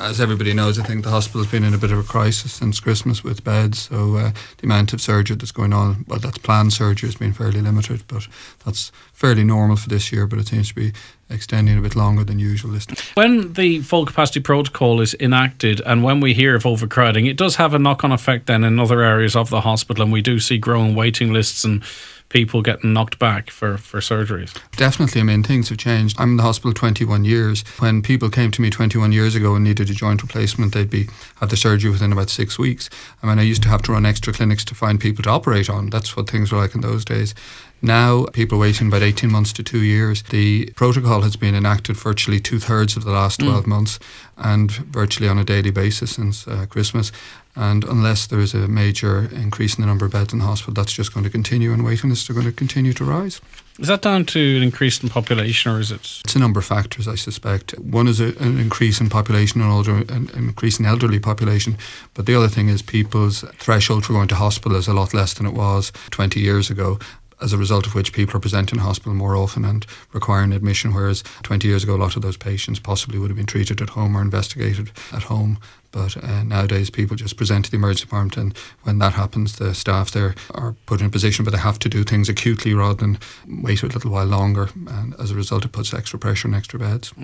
As everybody knows, I think the hospital's been in a bit of a crisis since Christmas with beds. So the amount of surgery that's going on, well, that's planned surgery, has been fairly limited, but that's fairly normal for this year, but it seems to be extending a bit longer than usual this time. When the full capacity protocol is enacted and when we hear of overcrowding, it does have a knock-on effect then in other areas of the hospital, and we do see growing waiting lists and people getting knocked back for surgeries. Definitely, I mean, things have changed. I'm in the hospital 21 years. When people came to me 21 years ago and needed a joint replacement, they'd have the surgery within about 6 weeks. I mean, I used to have to run extra clinics to find people to operate on. That's what things were like in those days. Now, people waiting about 18 months to 2 years. The protocol has been enacted virtually 2/3 of the last 12 months and virtually on a daily basis since Christmas. And unless there is a major increase in the number of beds in the hospital, that's just going to continue, and waiting lists are going to continue to rise. Is that down to an increase in population, or is it? It's a number of factors, I suspect. One is an increase in population and an increase in elderly population. But the other thing is people's threshold for going to hospital is a lot less than it was 20 years ago, as a result of which people are presenting in hospital more often and requiring admission, whereas 20 years ago a lot of those patients possibly would have been treated at home or investigated at home. But nowadays people just present to the emergency department, and when that happens the staff there are put in a position where they have to do things acutely rather than wait a little while longer, and as a result it puts extra pressure on extra beds.